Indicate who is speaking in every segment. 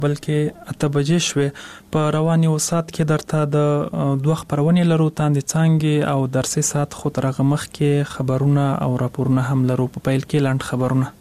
Speaker 1: بلکې 8 بجې شوې په روان یو سات کې درته د دوه خبرونې لرو تاندې څنګه او درسي سات خو ترغه مخ کې خبرونه او راپورونه هم لرو په پیل کې لاند خبرونه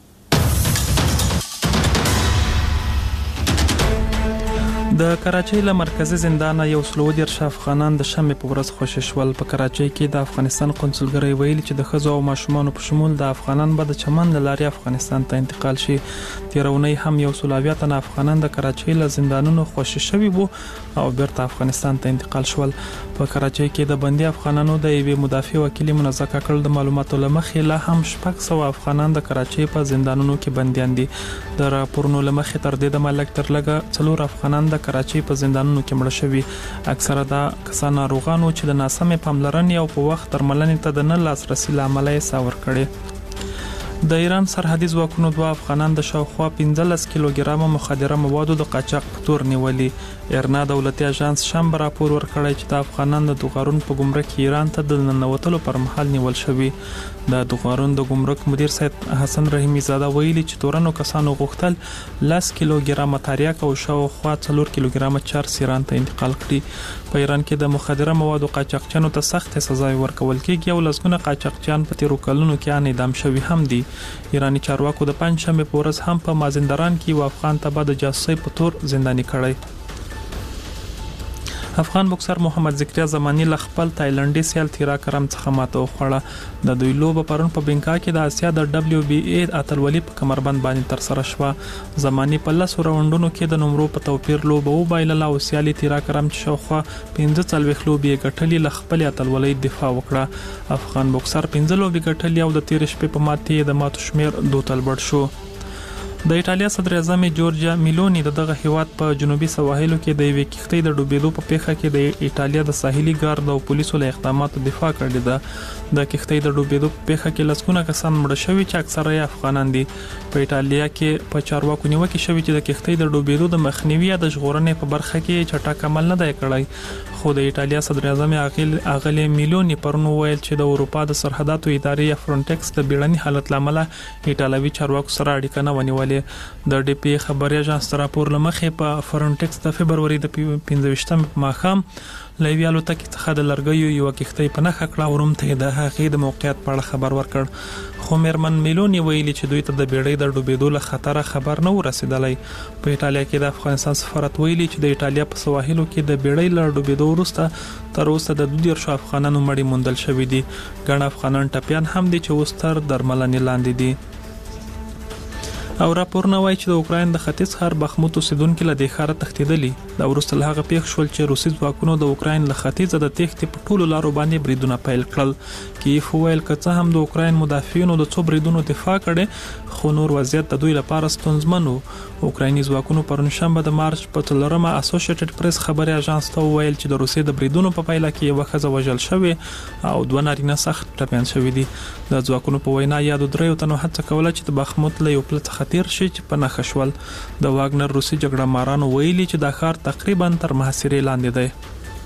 Speaker 1: د کراچۍ له مرکزی زندان یو سلودیر افغانان د شنبه په ورځ خوشی شول په کراچۍ کې د افغانستان قونسلګری ویلي چې د خزو او ماشومان په شمول د افغانان به د چمن لاري افغانستان ته انتقال شي تیرونی هم یو سلویات نه افغانان د کراچۍ له زندانونو خوشی شوي وو او بیرته افغانستان ته انتقال شول په کراچۍ کې د بندي افغانانو د ایوي مدافع وکیل منزکه کړل د معلوماتو لمخې لا هم 600 افغانان د کراچۍ په زندانونو کې بنديان دي د راپورونو لمخې تر دې د ملک تر لګه 4 افغانان د کراچۍ په زندانونو کې مړ شوي اکثره دا کسان ناروغانو چې د ناسمې پاملرنې او په وخت درملنې ته د نه لاسرسي لامل یې ساور کړي د ایران سرحدي ځواکونو دوه افغانان د شاوخوا 15 کیلوګرام مخدره موادو د قاچاق په تور نیولې ایرنا دولتي اژانس شنبه راپور ورکړی چې د افغانان د دوغارون په ګمرک ایران ته د ننوتلو پر مهال نیول شوی د دوغارون د ګمرک مدیر سید حسن رحیمی زاده ویلي چې تورنو کسانو غوښتل 10 کیلوګرام تریاک او شاوخوا 4 کیلوګرام چرس ایران ته انتقال کړي په ایران کې د مخدره موادو قاچاقچیانو ته سخت سزا ورکول کېږي او لسګونه قاچاقچیان په تیرو کلونو کې اعدام شوي هم دي ایرانی چارواکو د پنځشنبه په ورځ هم په مازندران کې یو افغان ته د جاسوسۍ په تور زنداني کړی افغان بوکسر محمد ذکریا زمانی ل خپل تایلندي سیال تیرا کرم څخه ماته وخوړه د دوی لوبه پرون په بنکا کې د اسیا د WBA اتلولي په کمربند باندې تر سره شوه زمانی په 10 راوندونو کې د نمرو په توپیر لوبه وبایله او سیالي تیرا کرم چې شوخه 15 لوبې ګټلې ل خپل اتلولي دفاع وکړه افغان بوکسر 15 لوبې ګټلې او د تیر شپې په ماتې د ماتو شمیر 2 تلبړ شو د ایتالیا صدر اعظم جورجیا میلونی دغه هیواد په جنوبي سواحلو کې د یوې کښتۍ د ډوبېدو په پیښه کې د ایتالیا د ساحلي ګارد او پولیسو له اقداماتو دفاع کړې ده د کښتۍ د ډوبېدو په پیښه کې لسګونه کسان مړه شوي چې اکثره یې افغانان دي په ایتالیا کې په چارواکو نیوکه شوې چې د کښتۍ د ډوبېدو د مخنیوي یا د ژغورنې په برخه کې چټک عمل نه دی کړی خو د ایتالیا صدر اعظم اغلی میلونی پرون ویل چې د اروپا د سرحداتو ادارې فرونټکس د بیړني حالت لامل ایتالوي چارواکو سره اړیکه نه ونیولې د ډي پی خبري اژانس راپور لمخې په فرونټکس د فبرवरी د 15 ماښام لایویالو تک څخه د لرګیو یو کښتۍ په نخښه کړه وروم ته د هغې د موقعیت په اړه خبر ورکړ خو میرمن میلونی ویلي چې دوی ته د بیړۍ د ډوبېدو له خطر خبر نه ورسېدلی په ایتالیا کې د افغانستان سفارت ویلي چې د ایتالیا په سواحلو کې د بیړۍ له ډوبېدو وروسته تر اوسه د 12 افغانانو مړي موندل شوي دي ګڼ افغانان ټپيان هم دي چې اوس تر درملنې لاندې دي او راپورونه وایي چې د اوکراین د ختیځ ښار بخموت اوسیدونکو له د ښار تښتیدلي دا وروسته له هغه پیښ شول چې روسي ځواکونو د اوکراین له ختیځ د تښتې په ټولو لارو باندې بریدونه پیل کړل کیف ویل کڅه هم د اوکراین مدافعینو د څو بریدونو دفاع کړي خو نور وضعیت د دوی لپاره ستونزمن و اوکرایني ځواکونو پرون شنبه د مارچ په 3 اسوسییټډ پریس خبري اژانس ته ویل چې د روسي د بریدونو په پایله کې یو ښځه وژل شوې او 2 نارینه سخت ټپيان شوي دي د ځواکونو په وینا یادو دریو تنو هڅه کوله چې د بخموت له یو پل څخه تیر شي چې په نښه شول د واګنر روسي جګړه مارانو ویلي چې د ښار تقریبا تر محاصرې لاندې دی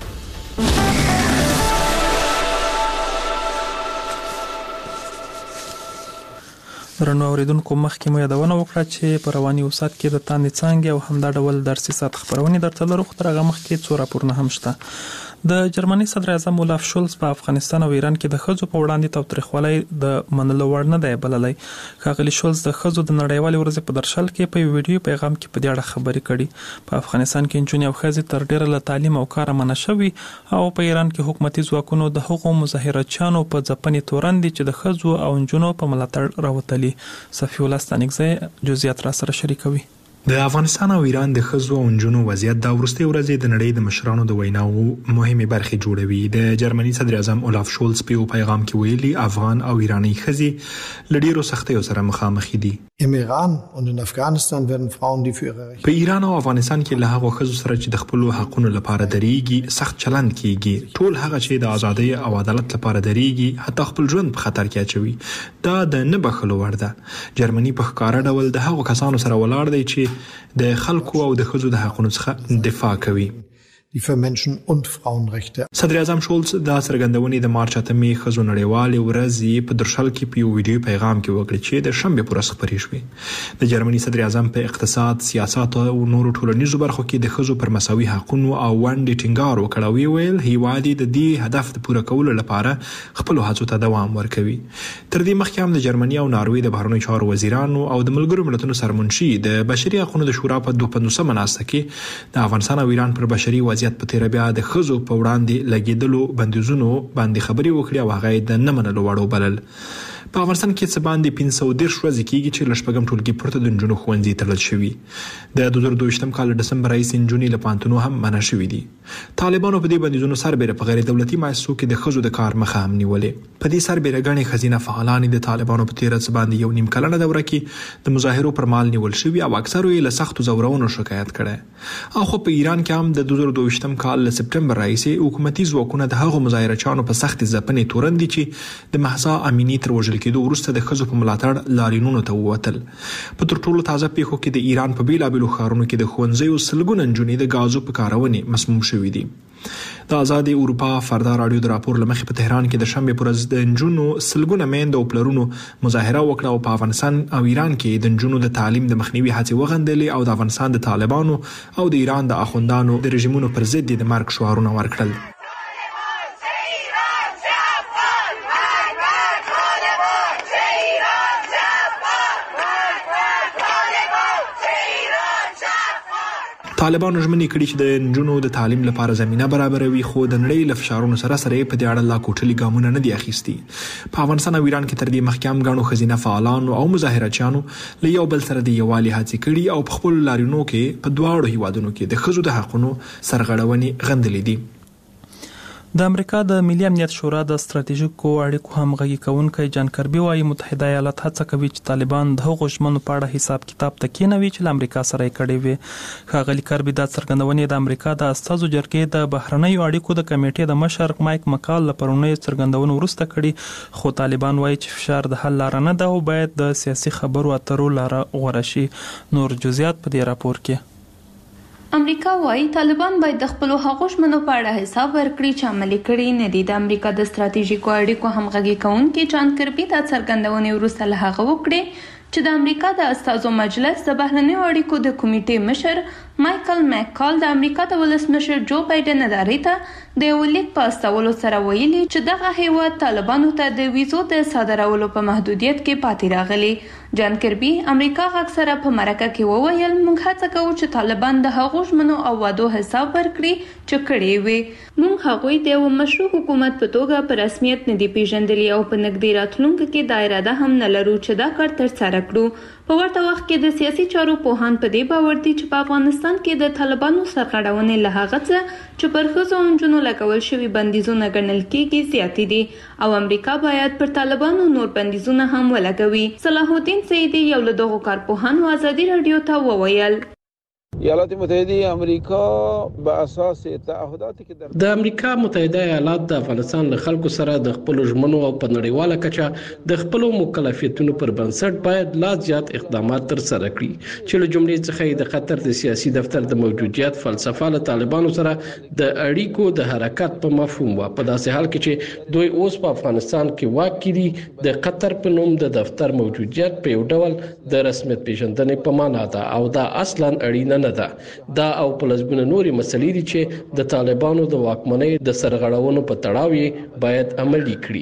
Speaker 1: درنو اوریدونکو مخکې مو یادونه وکړه چې په رواني وسات کې د تاندې څنګه او همدا ډول درسي سات خبرونه درته لرو خو ترغه مخکې څو راپورونه هم شته د جرمني صدر اعظم اولاف شولز په افغانستان او ایران کې د خزو په وړاندې تاوتریخوالی د منلو وړ نه دی بللی ښاغلي شولز د خزو د نړیوالې ورځې په درشل کې په ویډیو پیغام کې په دې اړه خبرې کړي په افغانستان کې نجونې او ښځې تر ډیره له تعلیم او کار منع شوي او په ایران کې حکومتي ځواکونو د هغو مظاهرچیانو په ځپنې تورن دي چې د خزو او نجونو په ملاتړ راوتلي صفي الله ستانکزی جزئیات را سره شریکوي
Speaker 2: د افغانستان او ایران د ښځو او نجونو وضعیت د وروستۍ ورځې د نړۍ د مشرانو د ویناو مهمه برخې جوړوي د جرمني صدر اعظم اولاف شولز په پیغام کې ویلي افغان او ایرانی ښځې له ډیرو سختیو سره مخامخ دي
Speaker 3: Im Iran und in Afghanistan werden Frauen, die für ihre Rechte
Speaker 2: په ایران او افغانستان کې له هغو ښځو سره چې د خپل حقونو لپاره درېږي سخت چلند کیږي ټول هغه چې د ازادۍ او عدالت لپاره درېږي حتی خپل ژوند په خطر کې اچوي دا د نه بخښلو وړ ده جرمني په ښکاره ډول د هغو کسانو سره ولاړ دی چې د خلکو او د ښځو د حقونو څخه دفاع کوي
Speaker 3: die für Menschen- und Frauenrechte.
Speaker 2: صدر اعظم شولز دا څرګندونې د مارچ 8 ښځو نړیوالې ورځې په درشل کې په یو ویډیو پیغام کې وکړ چې د شنبه پر ورځ خپرې شوې. د جرمني صدر اعظم په اقتصاد، سیاست او نورو ټولنیزو برخو کې د ښځو پر مساوي حقوقو او ونډې ټینګار وکړ او ویل هیواد د دې هدف د پوره کولو لپاره خپل هڅو ته دوام ورکوي. تر دې مخکې هم د جرمني او ناروې د بهرنیو چارو وزیرانو او د ملګرو ملتونو سرمنشي د بشري حقوقو د شورا په 250 مناسبت کې د افغانستان او ایران پر بشري وضعیت په تیر بیا د ښځو په وړاندې لګیدلو بندیزونو باندې خبرې وکړې او هغه د نه منلو وړ وبلل. په افغانستان کې څه باندې 510 ورځې کېږي چې لشپږم ټولګي پورته د نجونو ښوونځي تړل شوي. د 2022 کال ډسمبر راهیسې نجونې له پوهنتونو هم منع شوي دي. طالبانو په دې بندیزونو سربېره په غیر دولتي مؤسسو کې د ښځو د کار مخه هم نیولې. په دې سربېره ګڼې ښځینه فعالان د طالبانو په تیر څه باندې یو نیم کلنه دوره کې د مظاهرو پر مهال نیول شوي او اکثرو یې له سختو ځورونو شکایت کړی. او خو په ایران کې هم د 2022 کال له سپټمبر راهیسې حکومتي ځواکونه د هغو مظاهرچیانو په سختې ځپنې تورن دي چې د مهسا امینی تر وژل کېدو وروسته د ښځو په ملاتړ لارینونو ته ووتل. په تر ټولو تازه پیښو کې د ایران په بیلابیلو ښارونو کې د ښوونځیو سلګونه نجونې د غازو په کارونې مسموم شوي دي. د آزادي اروپا فردا رادیو د راپور لمخې په تهران کې د شنبه پر ورځ د نجونو سلګونه میندو او پلرونو مظاهره وکړه او په افغانستان او ایران کې د نجونو د تعلیم د مخنیوي هڅې وغندلې او د افغانستان د طالبانو او د ایران د اخوندانو د رژیمونو پر ضد د مرګ شعارونه ورکړل. طالبانو ژمنې کړي چې د نجونو د تعلیم لپاره زمينه برابروي، خو د نړۍ له فشارونو سره په دې اړه لا کوټلي ګامونه نه دي اخیستي. په افغانستان او ایران کې تر دې مخکې هم ګڼو ښځینه فعالانو او مظاهرچیانو له یو بل سره د یووالي هڅې کړي او په خپلو لارینو کې په دواړو هیوادونو کې د ښځو د حقونو سرغړونې غندلې دي.
Speaker 1: د امریکا د ملي امنیت شورا د ستراتیژیکو اړیکو همغږي کوونکی جان کربي وايي متحده ایالات هڅه کوي چې طالبان د هغو ژمنو په اړه حساب کتاب تکینوي چې له امریکا سره یې کړې وي. ښاغلي کربي دا څرګندونې د امریکا د استازو جرګې د بهرنیو اړیکو د کمیټې د مشر مایک مکال له پرونیو څرګندونو وروسته کړي، خو طالبان وايي چې فشار د حل لاره نه ده او باید د سیاسي خبرو اترو لاره غوره شي. نور جزئیات په دې راپور کې.
Speaker 4: امریکا وايي طالبان باید د خپل هغو ژمنو په اړه حساب ورکړي چې عملي کړي نه دي. د امریکا د ستراتیژیکو اړیکو همغږي کوونکي جان کربي دا څرګندونې وروسته له هغه وکړې چې د امریکا د استازو مجلس د بهرنیو اړیکو د کمیټې مشر مایکل مکال د امریکا د ولسمشر جو بایدن ادارې ته د یو لیک په استولو سره ویلي چې دغه هیواد طالبانو ته د ویزو د صادرولو په محدودیت کې پاتې راغلي. جان کربي امریکا غږ سره په مرکه کې وویل موږ هڅه کوو چې طالبان د هغو ژمنو او وعدو حساب ورکړي چې کړي وي. موږ هغوی د یو مشروع حکومت په توګه په رسمیت نه دي پیژندلي او په نږدې راتلونکو کې دا اراده هم نه لرو چې دا کار ترسره کړو. په ورته وخت کې د سیاسي چارو پوهان په دې باور دي چې په افغانستان کې د طالبانو سرغړونې له هغه څه چې پر ښځو او نجونو لګول شوي بندیزونه ګڼل کېږي زیاتې دي او امریکا باید پر طالبانو نور بندیزونه هم ولګوي. صلاح الدین سیدی یو له دغو کارپوهانو ازادي رادیو ته وویل
Speaker 5: ایالات متحده امریکا به اساس تعهداتی که
Speaker 6: د امریکا متحده ایالات د افغانستان له خلکو سره د خپل ژمنو او په نړیواله کچه د خپل مکلفیتونو پر بنسټ باید لا زیات اقدامات تر سره کړي چې له جملې څخه د قطر د سیاسي دفتر د موجودیت فلسفه له طالبانو سره د اړیکو د حرکت په مفهوم و. په داسې حال کې چې دوی اوس په افغانستان کې واک کړي د قطر په نوم د دفتر موجودیت په یو ډول د رسمیت پیژندنې په معنا ده او دا اصلا اړینه نه ده. دا او په لږونه نوري مسلې دي چې د طالبانو د واکمنۍ د سرغړونو په تړاو باید عملي کړي.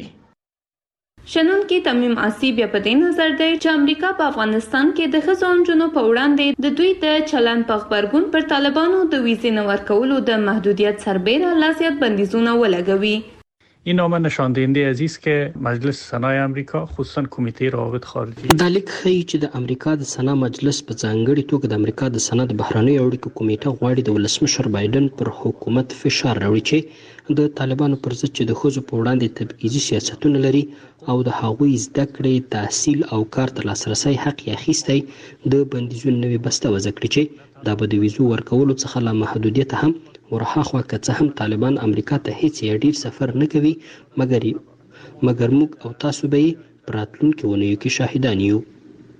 Speaker 4: شنونکي تمیم آسی بیا په دې نظر دی چې امریکا په افغانستان کې د ښځو او نجونو په وړاندې د دوی د چلند په غبرګون پر طالبانو د ویزې نه ورکولو د محدودیت سربیره لا زیات بندیزونه ولګوي.
Speaker 7: این نامه نشان دهنده عزیز که مجلس سنای امریکا خصوصا کمیته روابط خارجی
Speaker 8: دا لیک ښیي چې د امریکا د سنا مجلس په ځانګړي توګه د امریکا د سنا د بهرنیو اړیکو کمیټه غواړي د ولسمشر بایدن پر حکومت فشار راوړي چې د طالبانو پر ضد چې د ښځو په وړاندې تبعیضي سیاستونه لري او د هغوی زده کړې، تحصیل او کار ته لاسرسی حق یې اخیستی د بندیزونو نوې بسته وضع کړي چې دا به د ویزو ورکولو څخه لا محدودیت هم ورهاخوا که څه هم طالبان امریکا ته هیڅ یې ډیر سفر نه کوي مګر موږ او تاسو به یې په راتلونکو اونیو کې شاهدان یو.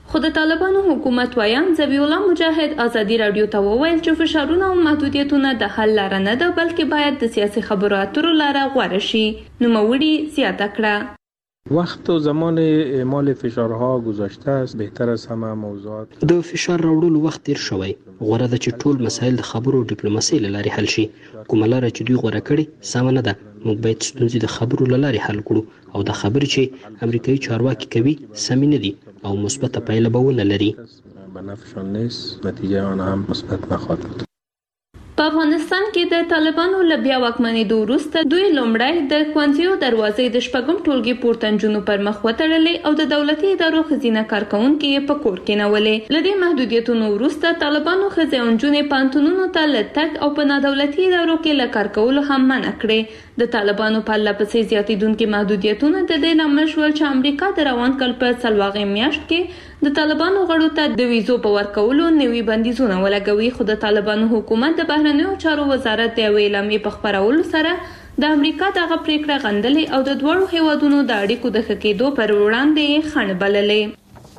Speaker 4: خو د طالبانو حکومت وایان ذبیح الله مجاهد ازادي رادیو ته وویل چې فشارونه او محدودیتونه د حل لاره نه ده، بلکې باید د سیاسي خبرو اترو لاره غوره شي. نوموړي زیاته کړه
Speaker 9: وقت و زمان اعمال فشارها گذشته است. بهتر است همه موضوعات
Speaker 8: د فشار راوړلو وخت تیر شوی. غوره ده چې ټول مسایل د خبرو او ډیپلوماسۍ له لارې حل شي. کومه لاره چې دوی غوره کړي سمه نه ده. موږ باید ستونزې د خبرو له لارې حل کړو او د خبرې چې امریکایي چارواکي کوي سمې نه دي او مثبته پایله به ونه لري.
Speaker 9: به نفعشان نیست، نتیجه آن هم مثبت نخواهد بود.
Speaker 4: په افغانستان کې د طالبانو له بیا واکمنېدو وروسته دوی لومړی د ښوونځیو دروازې د شپږم ټولګي پورته نجونو پر مخ وتړلې او د دولتي ادارو ښځینه کارکوونکي یې په کور کې نولې. له دې محدودیتونو وروسته طالبانو ښځې او نجونې پوهنتونونو ته له تګ او په نادولتي ادارو کې له کار کولو هم منع کړې. د طالبانو پرله پسې زیاتېدونکي محدودیتونه د دې لامل شول چې امریکا د روان کال په څلورمه میاشت کې د طالبانو غړو ته د ویزو په ورکولو نوي بندیزونه ولګوي. خو د طالبانو حکومت د بهرنیو چارو وزارت د یوې اعلامیې په خپرولو سره د امریکا دغه پریکړه غندلې او د دوړو هیوادونو د اړیکو د ښه کېدو پر وړاندې خنډ بللې.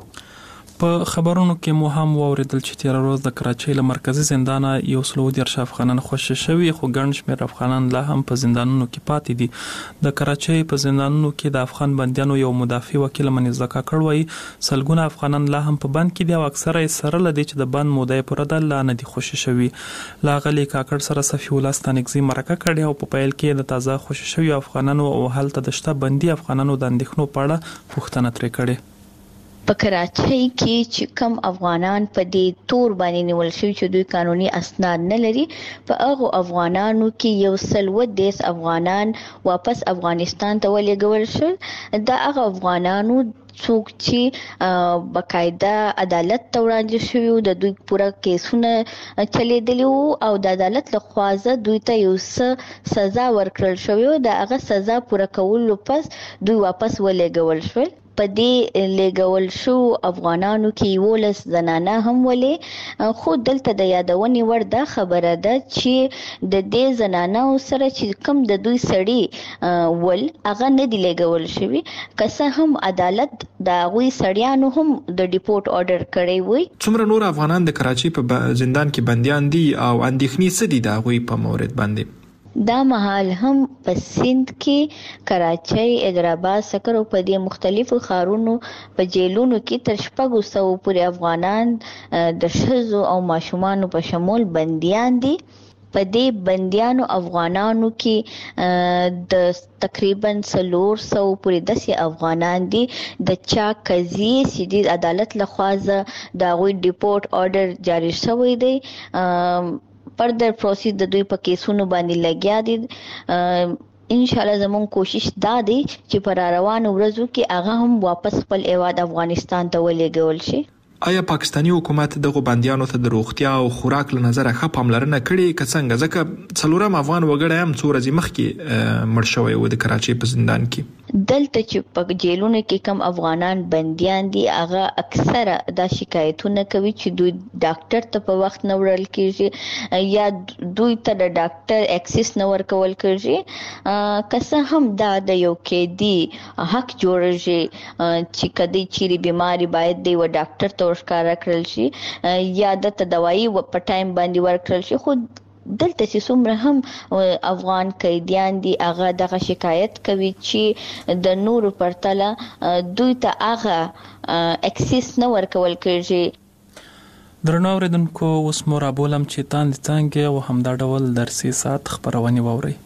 Speaker 1: په خبرونو کې مو هم واوریدل چې تیر ورځ د کراچۍ له مرکزی زندانه 110 افغانان خوشي شوي، خو ګڼ شمېر افغانان لا هم په زندانونو کې پاتې دي. د کراچۍ په زندانونو کې د افغان بندیانو یو مدافع وکیل منیزه کاکړ وایي سلګونه افغانان لا هم په بند کې دي او اکثره یې سره لدی چې د بند موده پوره ده لا نه دي خوشي شوي. لاغلي کاکړ سره صفي الله ستانګزي مرکه کړې او په پیل کې د تازه خوشي شوي افغانانو او هلته د شته بندي افغانانو د اندېښنو په اړه پوښتنه ترې کړې.
Speaker 10: په کراچۍ کې چې کم افغانان په دې تور باندې نیول شوي چې دوی قانوني اسناد نه لري، په هغه افغانانو کې 110 افغانان واپس افغانستان ته ولېږل شول. دا هغه افغانانو څوک چې باقاعده عدالت ته وړاندې شوي، د دوی پوره کیسونه چلیدلي وو او د عدالت له خوا دوی ته یو څه سزا ورکړل شوی و. د هغه سزا پوره کولو پس دوی واپس ولېږل شول. په دې لېږول شو افغانانو کې 11 زنانه هم ولې، خو دلته د یادونې وړ دا خبره ده چې د دې زنانه سره چې کم د دوی سړي ول هغه نه دی لېږول شوی، که څه هم عدالت د هغوی سړیانو هم د ډیپورټ آرډر کړی وي.
Speaker 2: څومره نور افغانان د کراچۍ په زندان کې بندیان دي او اندېښنې څه دي د هغوی په مورد باندې؟
Speaker 10: دا مهال هم په سند کې کراچۍ، حیدرآباد، سکر او په دې مختلفو ښارونو په جیلونو کې تر 600 پورې افغانان د ښځو او ماشومانو په شمول بندیان دي. په دې بندیانو افغانانو کې د تقریبا 400 پورې داسې افغانان دي د چا قضیې چې د عدالت لخوا د هغوی ډیپورټ آرډر جاری شوی دی، فردر پروسیس د دوی په کیسونو باندې لګیا دي. ان شاء الله زموږ کوشش دا دی چې پر روانو ورځو کې هغه هم واپس خپل هیواد افغانستان ته ولېږل شي.
Speaker 2: آیا پاکستانی حکومت دغه بندیانو ته د روغتیا او خوراک له نظره ښه پاملرنه کړې که څنګه؟ ځکه څلورم افغان وګړی هم څو ورځې مخکې مړ شوی و د کراچۍ په زندان کې.
Speaker 10: دلته چې په جیلونو کې کم افغانان بندیان دي هغه اکثره دا شکایتونه کوي چې دوی ډاکټر ته په وخت نه وړل کېږي یا دوی ته د ډاکټر اکسس نه ورکول کېږي. که څه هم دا د یو قیدي حق جوړیږي چې کدی چیرې بیماری باید دی و ډاکټر ته ورښکاره کړل شي یا د دوايي په ټایم باندې ورکړل شي. خو دلته چې څومره هم افغان قیدیان دي هغه دغه شکایت کوي چې د نورو پرتله دوی ته هغه اکسس نه ورکول کېږي.
Speaker 1: درنو اوریدونکو، اوس مو رابولم چې تاندې څانګې او همدا ډول درسي ساعت خپرونې واورئ.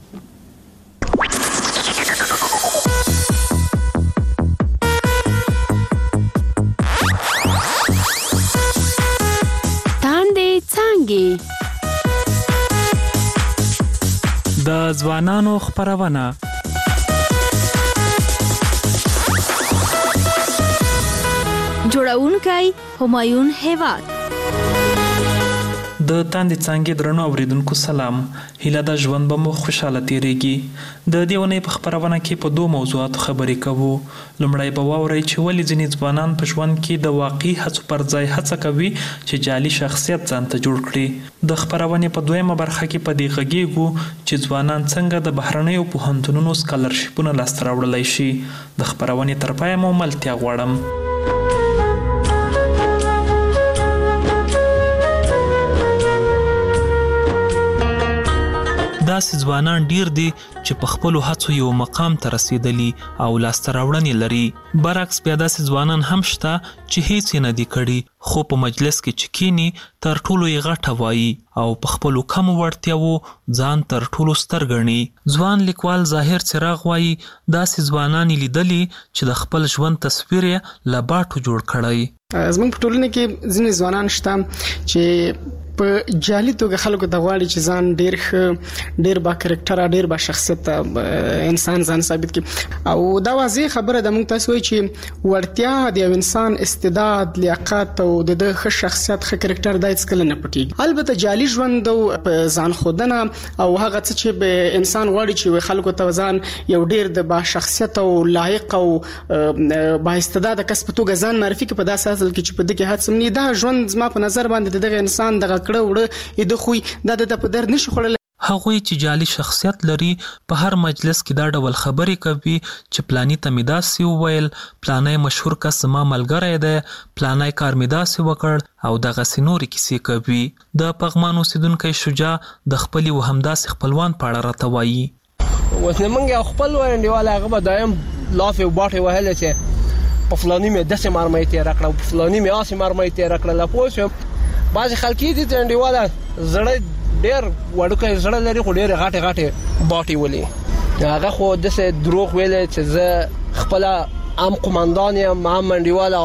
Speaker 11: تاندې څانګې
Speaker 1: د ځوانانو خپرونه.
Speaker 11: جوړونکی همایون هیواد.
Speaker 1: د تاندې څانګې درنو اوریدونکو سلام. هیله ده ژوند به مو خوشاله تیریږي. د دې ونې په خپرونه کې په 2 موضوعاتو خبرې کوو. لومړی به واورئ چې ولې ځینې ځوانان په ژوند کې د واقعي هڅو پر ځای هڅه کوي چې جعلي شخصیت ځان ته جوړ کړي. د خپرونې په 2مه برخه کې په دې غږیږو چې ځوانان څنګه د بهرنیو پوهنتونونو سکالرشیپونه لاسته راوړلی شي. د خپرونې تر پایه مو ملتیا غواړم. داسې ځوانان ډیر دي چې په خپلو هڅو یو مقام ته رسیدلی او لاسته راوړنې لري. برعکس بیا داسې ځوانان هم شته چې هیڅ یې نه دي کړي خو په مجلس کې چې کینی تر ټولو یې غټه وایي او په خپلو کمو وړتیاوو ځان تر ټولو ستر ګڼي. ځوان لیکوال ظاهر څراغ وایي داسې ځوانان یې لیدلي چې د خپل ژوند تصویر یې له باټو جوړ کړی.
Speaker 12: زموږ په ټولنه کې ځینې ځوانان شته چې په جالي توګه خلکو ته غواړي چې ځان ډیر ښه ډیر با کریکټر ډیر با شخصیت انسان ځان ثابت کړي او دا واضح خبره ده. موږ تاسو وایي چې ورتیا د یو انسان استعداد لیاقت او د ښه شخصیت ښه کریکټر دایڅ کله نه پټیږي. البته جالي ژوند او ځان خودنه او هغه څه چې به انسان غواړي چې خلکو ته ځان یو ډیر د با شخصیت او لایق او با استعداد کس په توګه ځان معرفي کړي په داسې حال کې چې په دغه هڅه نه دا ژوند زما په نظر باندې دغه انسان دغه کړه د خوې د په در نشي خړل.
Speaker 1: هغوی چې جعلي شخصیت لري په هر مجلس کې دا ډول خبرې کوي چې پلانی ته مې داسې وویل، پلانی مشهور کس زما ملګری دی، پلانی کار مې داسې وکړ او دغسې نورې کیسې کوي. د پغمان اوسیدونکی شجاع د خپلې و همداسې خپلوان په اړه راته وایي.
Speaker 13: اوس نه موږ یو خپل انډیوال هغه به دایم لافې او باټې وهلې چې په فلاني مې داسې مرمۍ تېره کړه او په فلاني مې هسې مرمۍ تېره کړله. پوه شوم بعضې خلک دي چې انډیواله زړه ډېر وړوکی زړه لري خو ډېرې غټې غټې باټې ولي. هغه خو داسې دروغ ویلی چې زه خپله هم قمندان یم هم انډیواله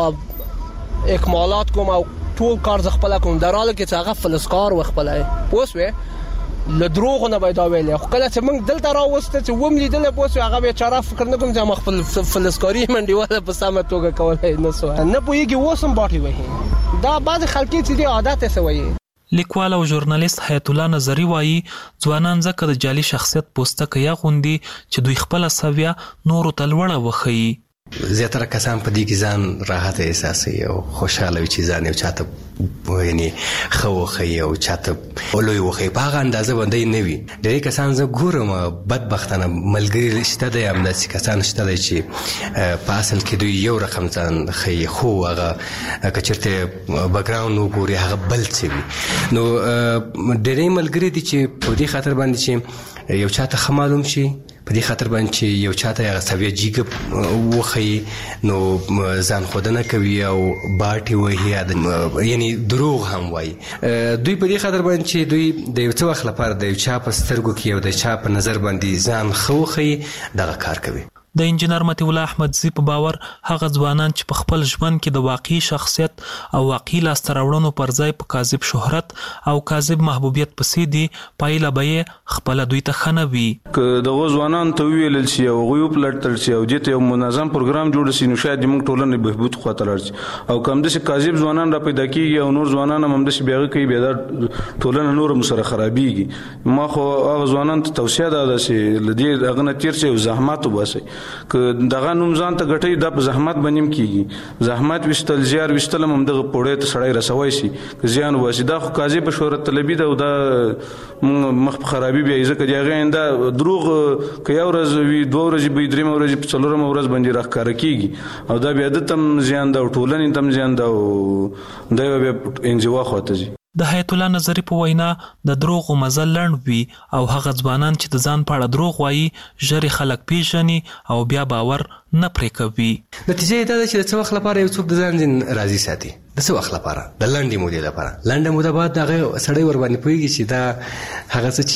Speaker 13: او اکمالات کوم او ټول کار زه خپله کوم، در حاله کې چې هغه فلزکار و خپله. پوه شوې له دروغو نه به یې دا ویلی. خو کله چې موږ دلته راوسته چې وم لیدلی پوه شوې هغه بیچاره فکر نه کوم چې ما خپل فلزکاري انډیواله په سمه توګه کولی نه سوه. نه پوهېږي اوس هم باټې وهي. دا بعضې خلکې چې دي عادت یې څه وایي.
Speaker 1: لیکوال او ژورنالیست حیات الله نظري وایي ځوانان ځکه د جعلي شخصیت پوستکی اغوندي چې دوی خپله سویه نورو ته لوړه وښیي.
Speaker 14: زیاتره کسان په دې کې ځان راحت احساسوي او خوشحاله وي چې ځان یو چاته یعنې ښه وښیي او چاته لوی وښیي. په هغه اندازه باندې نه وي. ډېری کسان زه ګورم بدبختانه ملګري شته دی، همداسې کسان شته دی چې په اصل کې دوی یو رقم ځان ښیي خو هغه که چېرته بکګراونډ وګوري هغه بل څه وي. نو ډېری ملګري دي چې په دې خاطر باندې چې یو چاته ښه معلوم شي، په دې خاطر باندې چې یو چاته هغه سویه جیګه وښیي نو ځان ښودنه کوي او باټې وهي یعنې دروغ هم وایي. دوی په دې خاطر باندې چې دوی د یو څه وخت لپاره د یو چا په سترګو کې او د چا په نظر باندې ځان ښه وښیي دغه کار کوي.
Speaker 1: د انجینر مطیع الله احمدزي په باور هغه ځوانان چې په خپل ژوند کې د واقعي شخصیت او واقعي لاسته راوړنو پر ځای په کاذب شهرت او کاذب محبوبیت پسې دي پایله به یې خپله دوی ته ښه نه وي.
Speaker 15: که دغو ځوانانو ته وویلل شي او هغوی وپلټل شي او دې ته یو منظم پروګرام جوړ شي نو شاید زموږ ټولنې بهبود خواته لاړ شي. او که همداسې کاذب ځوانان را پیدا کېږي او نور ځوانان هم همداسې بیا هغه کوي بیا دا ټولنه نور هم سره خرابېږي. ما خو هغه ځوانانو ته توصیه دا ده چې له دې هغه نه تېر شئ او زحمت وباسئ. که دغه نوم ځان ته ګټئ دا په زحمت باندې هم کېږي. زحمت ویستل زیار ویستل هم همدغه پوړۍ ته سړی رسوی شي که زیان وباسي. دا خو کاذب شهرت طلبي ده او دا مخ په خرابي بیایي. ځکه د هغې دا دروغ که یو ورځ وي دوه ورځې به وي درېیمه ورځ په څلورمه ورځ باندې راښکاره کېږي او دا بیا ده ته هم زیان ده او ټولنې ته هم زیان ده او دا بیا انزوا خواته ځي.
Speaker 1: د حیات الله نظري په وینا د دروغو مزل لنډ وي او هغه ځوانان چې د ځان په اړه دروغ وایي ژر خلک پیژني او بیا باور نه پرې کوي.
Speaker 14: نتیجه یې دا ده چې د څه وخت لپاره یو څوک د ځان ځین راضي ساتي، د څه وخت لپاره د لنډې مودې لپاره. لنډه موده بعد هغه سړی ورباندې پوهېږي چې دا هغه څه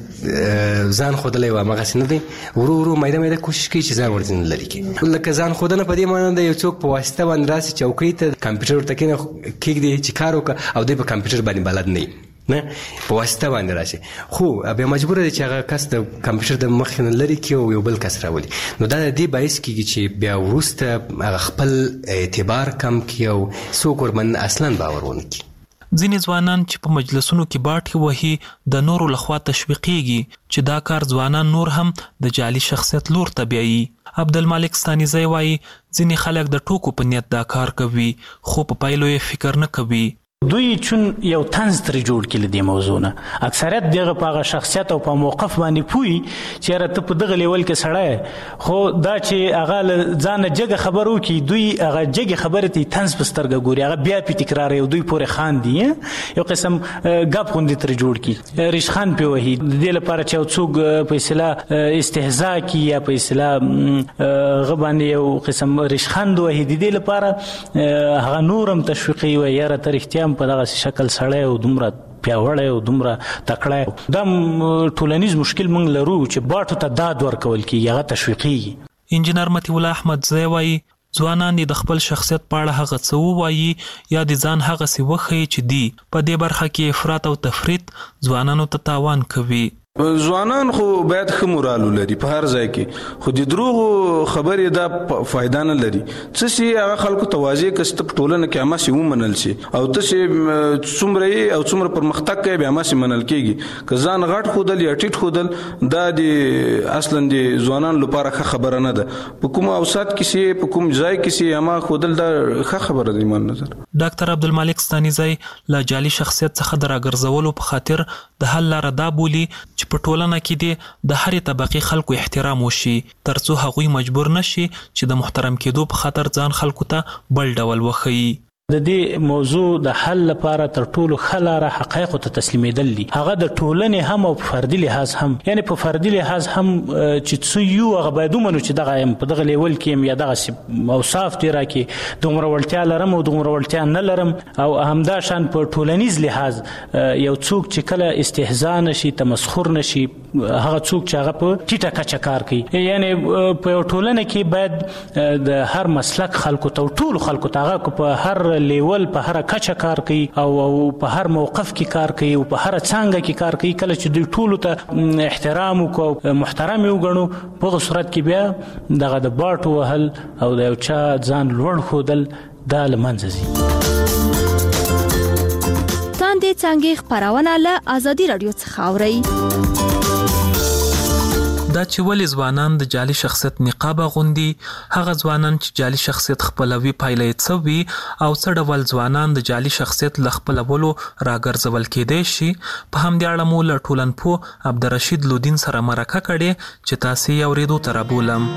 Speaker 14: چې ځان ښودلی و همغسې نه دی. ورو ورو میده میده کوشش کوي چې ځان ورځینې لرې کړي. لکه ځان ښودنه په دې معنی ده یو څوک په واسطه باندې راسي چوکۍ ته کمپیوټر ورته کېږدي چې کار وکړه او دوی په کمپیوټر باندې بلد نه وي، نه په واسطه باندې راشي. خو بیا مجبوره دی چې هغه کس د کمپیوټر د مخې نه لرې کړي او یو بل کس راولي. نو دا د دې باعث کېږي چې بیا وروسته هغه خپل اعتبار کم کړي او څوک ورباندې اصلا باور ونه کړي.
Speaker 1: ځینې ځوانان چې په مجلسونو کې باټې وهي د نورو لخوا تشویقېږي چې دا کار ځوانان نور هم د جعلي شخصیت لور ته بیایي. عبدالمالک ستانیزی وایي ځینې خلک د ټوکو په نیت دا کار کوي خو په پایلو یې فکر نه کوي.
Speaker 16: دوی چون یو طنز تر جوړ کړي د موضوع نه اکثریت دغه په شخصیت او په موقف باندې پوي چې راته په دغه لیول کې سړی خو دا چې هغه ځان جګه خبرو کې دوی هغه جګه خبره ته طنز پسترګه ګوري هغه بیا په تکرار یو دوی پورې خان دي یو قسم غاب خوندې تر جوړ کړي ریشخان په وਹੀ د دې لپاره چې څوک په اصطلاح استهزاء کی یا په اصطلاح غبانې یو قسم ریشخان دوی د دې لپاره هغه نورم تشویقي و یا تر احتیام په دغه شکل سړی او دومره پیاوړی او دومره تکړه دا ټولنیز مشکل موږ لرو چې باټو ته داد ورکول کېږي هغه تشویقي
Speaker 1: انجینر مطیع الله احمدزی وایي ځوانان د خپل شخصیت په اړه هغه څه ووایي یا د ځان هغه څه وښیي چې دی په دې برخه کې افراط او تفریط ځوانانو ته تاوان کوي.
Speaker 15: ځوانان خو باید ښه مورال ولري په هر ځای کې خو د دروغو خبرې دا فایده نه لري څه چې هغه خلکو ته واضح کړي په ټولنه کې هماسې ومنل شي او ته چې څومره یې او څومره پرمختګ کوي بیا هماسې منل کېږي که ځان غټ ښودل یا ټیټ ښودل دا د اصلا د ځوانانو لپاره ښه خبره نه ده په کوم اوسط کې سي په کوم ځای کې سي هما ښودل دا ښه خبره ده ایمان نظر.
Speaker 1: ډاکټر عبدالمالک ستانیزی له جعلي شخصیت څخه د راګرځولو په خاطر د حل لاره دا بولي چې په ټولنه کې د هرې طبقې خلکو احترام وشي ترڅو هغوی مجبور نشي چې د محترم کېدو په خاطر ځان خلکو ته بل ډول وښيي.
Speaker 16: د دې موضوع د حل لپاره تر ټولو ښه لاره حقایقو ته تسلیمېدل دي هغه د ټولنې هم او په فردي لحاظ هم یعنی په فردي لحاظ هم چې څه یو هغه باید ومنو چې دغه یم په دغه لیول کې یم یا دغه اوصاف دي راکې دومره وړتیا لرم او دومره وړتیا نه لرم او همدا شان په ټولنیز لحاظ یو څوک چې کله استهزاء نشي تمسخر نشي هغه څوک چې هغه په ټیټه کچه کار کوي یعنی په یو ټولنه کې باید د هر مسلک خلکو ته ټول خلکو ته هغه په هر لیول په هر کچه کار کوي او په هر موقف کې کار کوي او په هر څنګه کې کار کوي کله چې دوی ټول ته احترام او محترم وګڼو په صورت کې بیا دغه د باټو وهل او د یو چا ځان لوړ ښودل دا له منځه ځي.
Speaker 11: تاندې څنګه خبرونه له ازادي رادیو څخه اورئ
Speaker 1: دا چې ولې ځوانان د جعلي شخصیت نقاب اغوندي هغه ځوانان چې جعلي شخصیت خپلوي پایله یې څه وي او څه ډول ځوانان د جعلي شخصیت له خپلولو راګرځول کېدای شي په همدې اړه مو له ټولنپوه عبدالرشید لودین سره مرکه کړې چې تاسې یې اورېدو ته رابولم.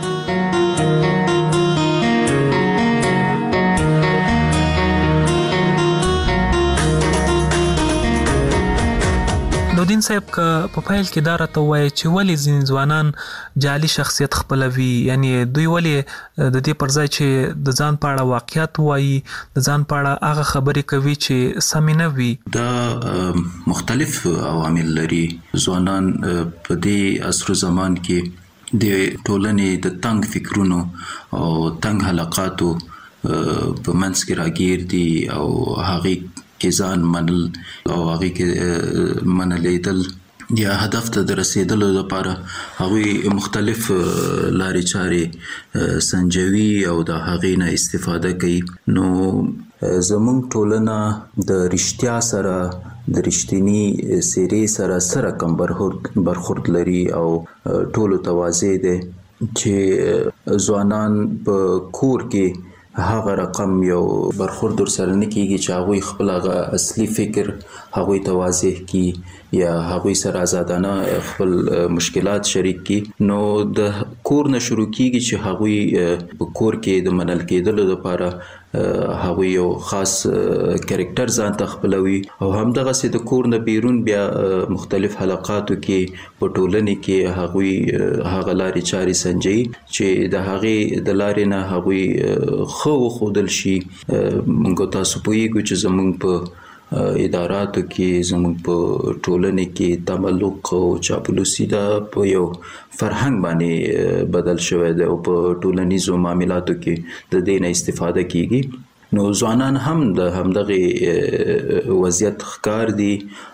Speaker 1: لودین صاحب که په پیل کې دا راته ووایي چې ولې ځینې ځوانان جعلي شخصیت خپلوي یعنی دوی ولې د دې پر ځای چې د ځان په اړه واقعیت وایي د ځان په اړه هغه خبرې کوي چې سمې نه وي.
Speaker 17: دا مختلف عوامل لري. ځوانان په دې عصر زمان کې د ټولنې د تنګ فکرونو او تنګ حلقاتو په منځ کې راګیر دي او هغې کې ځان منل او هغې کې منلیدل یا هدف ته د رسیدلو لپاره هغوی مختلف لارې چارې سنجوي او د هغې نه استفاده کوي. نو زموږ ټولنه د رښتیا سره د رښتینی څیرې سره کم برخورد لري او ټولو ته واضح دی چې ځوانان په کور کې هغه رقم یو برخورد ورسره نه کېږي چې هغوی خپل هغه اصلي فکر هغوی ته واضح کړي یا هغوی سره ازادانه خپل مشکلات شریک کړي. نو د کور نه شروع کېږي چې هغوی په کور کې د منل کېدلو لپاره هغوی یو خاص کریکټر ځان ته خپلوي او همدغسې د کور نه بیرون بیا مختلف حلقاتو کې په ټولنې کې هغوی هغه لارې چارې سنجوي چې د هغې د لارې نه هغوی ښه وښودل شي. موږ تاسو پوهیږو چې زموږ په اداراتو کې زموږ په ټولنې کې تملق او چاپلوسي دا په یو فرهنګ باندې بدل شوی دی او په ټولنیزو معاملاتو کې د دې نه استفاده کیږي. نو ځوانان هم د همدغه وضعیت ښکار دي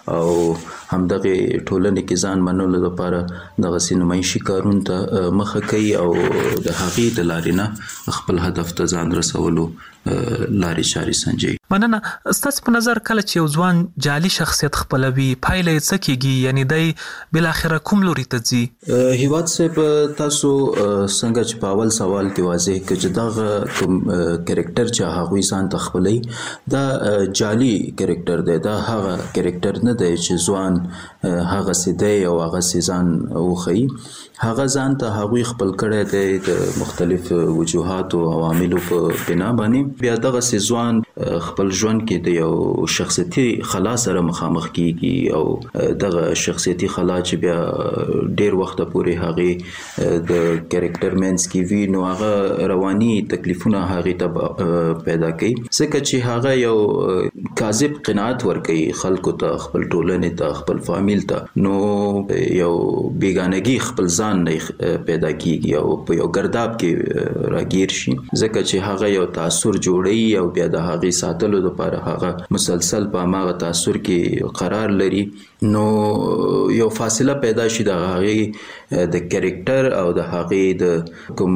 Speaker 17: او همدغه ټولنې کې ځان منلو لپاره دغه سینمایشي کارونه ته مخه کوي او د هغې د لارې نه خپل هدف ته ځان رسولو لارې چارې سنجي.
Speaker 1: مننه. ستاسو په نظر کله چې یو ځوان جعلي شخصیت خپلوي پایله یې څه کیږي؟ یعنی دی بل اخره کوم لوري ته ځي؟
Speaker 17: هیواد صاحب تاسو څنګه چې په اول سوال کې واضح کړ چې دغه کوم کریکټر چې هغه ځان ته خپلوي دا جعلي کریکټر دی، دا هغه کریکټر نه دی چې ځوان هغه سیده او هغه سیزان وخی. هغه ځان ته هغه خپل کړی دی د مختلف وجوهات او عواملو په بنا باندې. بیا دغه سیزوان خپل ژوند کې د یو شخصیتي خلا سره مخامخ کیږي او دغه شخصیتي خلا چې بیا ډیر وخت پورې هغه د کریکټر مینس کې وی نو هغه رواني تکلیفونه هغه ته پیدا کوي، ځکه چې هغه یو کاذب قناعت ورکوي خلکو ته، خپل ټولنې ته، خپل فامیل ته. نو یو بیگانگی خپل ځان نه پیدا کیږي او په یو ګرداب کې راګیر شي، ځکه چې هغه یو تاثر جوړي او بیا د هغه ساتلو لپاره هغه مسلسل په هغه تاثر کې قرار لري. نو یو فاصله پیدا شي د هغه د کریکټر او د هغه د کوم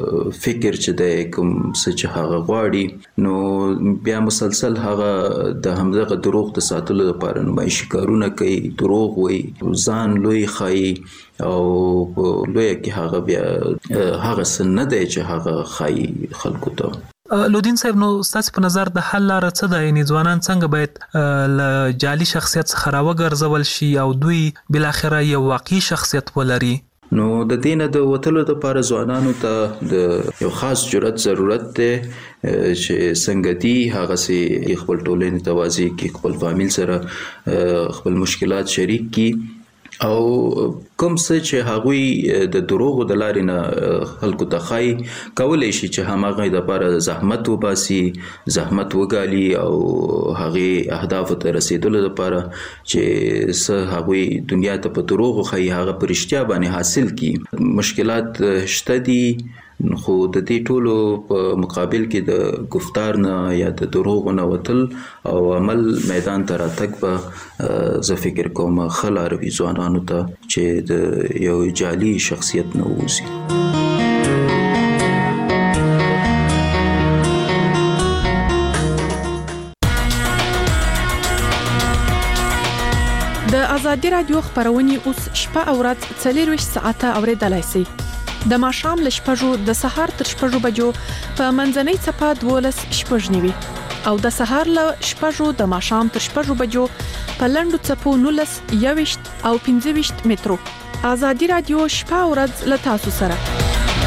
Speaker 17: فکر چې د کوم څه چې هغه غواړي، نو بیا مسلسل هغه د همدغه دروغ د ساتلو لپاره نمایشي کارونه کوي، دروغ وایي، ځان لوی ښایي او لوی کې هغه بیا هغه څه نه دی چې هغه ښایي خلکو ته.
Speaker 1: لودین صاحب، نو ستاسو په نظر د حل لاره څه ده؟ یعنی ځوانان څنګه باید له جعلي شخصیت څخه راوګرځول شي او دوی بل اخره یو واقعي شخصیت ولري؟
Speaker 17: نو د دینه د وتلو لپاره ځوانانو ته د یو خاص جرأت ضرورت دی چې څنګه دی هغه سي خپل ټولنې توازی کې خپل فامیل سره خپل مشکلات شریک کی او کوم څه چې هغوی د دروغو د لارې نه خلکو ته ښایي کولی شي چې هماغه د لپاره زحمت وباسي، زحمت وګالي او هغې اهدافو ته رسیدلو لپاره چې څه هغوی دنیا ته په دروغو ښایي هغه په رښتیا باندې حاصل کړي. مشکلات شته دي، خو د دې ټولو په مقابل کې د گفتار نه یا د دروغو نه وتل او عمل میدان ته راتګ به زه فکر کوم ښه لاره وي ځوانانو ته چې د یو جعلي شخصیت نه ووځي.
Speaker 18: د ازادي رادیو خبرونه اوس شپه او ورځ 24 ساعته اوریدلای شئ. د ماښام له 6 د سهار تر 6 بجو په منځنۍ څپه 12 شپږ نیوي او د سهار له 6 د ماښام تر 6 بجو په لنډو څپو 19 21 او 25 مترو. ازادي رادیو شپه او ورځ له تاسو سره.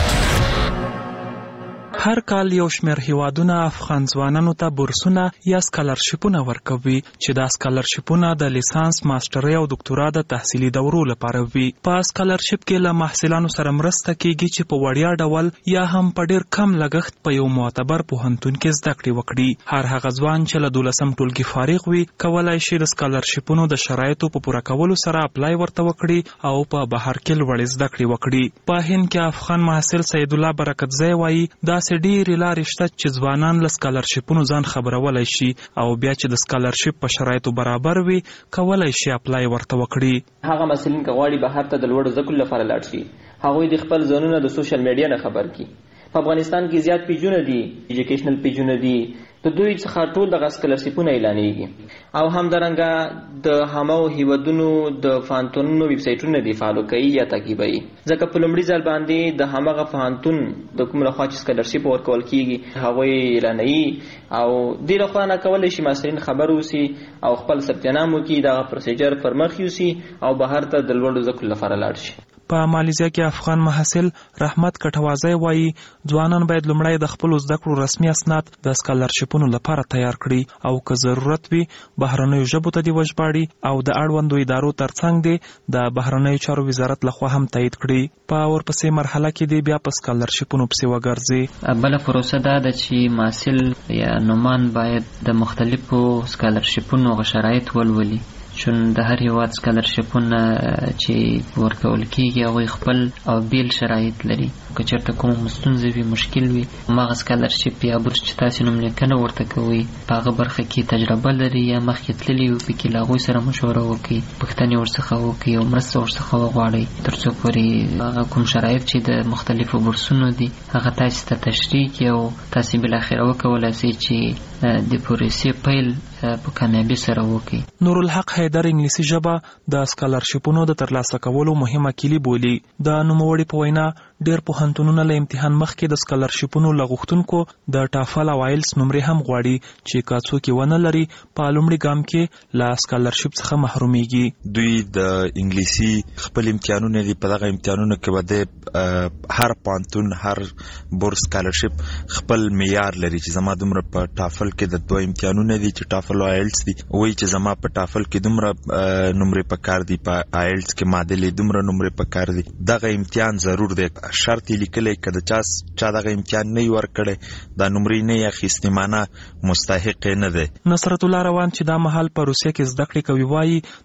Speaker 1: هر کال یو شمېر هیوادونه افغان ځوانانو ته بورسونه یا سکالرشیپونه ورکوي چې دا سکالرشیپونه د لیسانس، ماسترۍ او دکتورا د تحصیلي دورو لپاره وي. په سکالرشیپ کې له محصلانو سره مرسته کیږي چې په وړیا ډول یا هم په ډیر کم لګښت په یو معتبر پوهنتون کې زده کړې وکړي. هر هغه ځوان چې له 12م ټولګي فارغ وي کولای شي د سکالرشیپونو د شرایطو په پوره کولو سره اپلای ورته وکړي او په بهر کې لوړې زده کړې وکړي. په هند کې افغان محصل سید الله برکتزی وایي دا ډېرې لارې شته چې ځوانان له سکالرشیپونو ځان خبرولای شي او بیا چې د سکالرشیپ په شرایطو برابر وي کولای شي اپلای ورته وکړي.
Speaker 19: هغه محصلین که غواړي بهر ته د لوړو زده کړو لپاره لاړ شي هغوی د خپل ځانونه د سوشل میډیا نه خبر کړي. په افغانستان کې زیات پیجونه دي، ایجوکیشنل پیجونه دي، د دوی څخه ټول د سکالرشیپونه اعلانېږي او همدارنګه د همو هیوادونو د پوهنتونونو ویب سایټونه دي فالو کوي یا تعقیبوي، ځکه په لومړي ځل باندې د همغه پوهنتون د کوم لخوا چې سکالرشیپ ورکول کیږي هغوی اعلانوي او دې لخوا نه کولی شي محصلین خبر اوسي او خپل ثبت نام وکړي، دغه پروسیجر پر مخ یوسي او بهر ته د لوړو زده کړو لپاره لاړ شي.
Speaker 1: په مالیزیا کې افغان محصل رحمت کټوازی وایي ځوانان باید لومړی د خپلو زده کړو رسمي اسناد د سکالرشیپونو لپاره تیار کړي او که ضرورت وي بهرنیو ژبو ته دې وژباړي او د اړوندو ادارو ترڅنګ دې د بهرنیو چارو وزارت لخوا هم تایید کړي. په ورپسې مرحله کې دې بیا په سکالرشیپونو پسې وګرځي.
Speaker 20: بله پروسه دا ده چې محصل یا نومان باید د مختلفو سکالرشیپونو شرایط ولولي چون د هر هیواد سکالرشپونه چې ورکول کیږي هغوی خپل او بیل شرایط لري. که چېرته کومه ستونزه وي مشکل وي هماغه سکالرشپ یا بورس چې تاسې نوملیکنه ورته کوئ په هغه برخه کې تجربه لري یا مخکې تللي وي پکې له هغوی سره مشوره وکړئ پوښتنې ورڅخه وکړئ او مرسته ورڅخه وغواړئ تر څو پورې هغه کوم شرایط چې د مختلفو بورسونو دي هغه تاسې ته تشریح کړي او تاسې بالاخره وکولی سئ چې د پروسې پیل په کامیابی سره وکړي.
Speaker 1: نورالحق حیدر انګلیسي ژبه د سکالرشپونو د ترلاسه کولو مهمه کلی بولي. د نوموړي په وینا ډېر پوهنتونونه له امتحان مخکې د سکالرشپونو له غوښتونکو د ټافل او آیلټس نمرې هم غواړي چې که څوک یې ونه لري په لومړي ګام کې له سکالرشپ څخه محرومیږي.
Speaker 21: دوی د انګلیسي خپل امتحانونه دي په دغه امتحانونو کې به د هر پوهنتون هر بورس سکالرشپ خپل معیار لري چې زما دومره په ټافل کې د دوه امتحانونه دي چې ټافل او آیلټس دي وایي چې زما په ټافل کې دومره نمرې پکار دي په آیلټس کې معادلې دومره نمرې پکار دي. دغه امتحان ضرور دی شرط یې لیکلی که د چا دغه امتحان نه وي ورکړی دا نمرې نه یې اخیستې معنه مستحق یې نه دی.
Speaker 1: نصرت الله روان چې دا مهال په روسیه کې زده کړې کوي وایي